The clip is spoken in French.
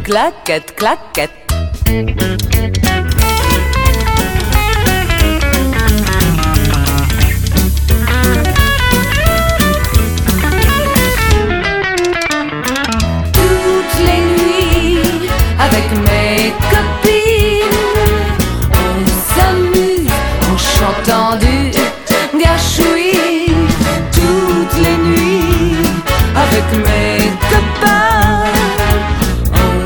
claquette, claquette. Toutes les nuits, avec mes copines, on s'amuse en chantant du gachouille. Toutes les nuits, avec mes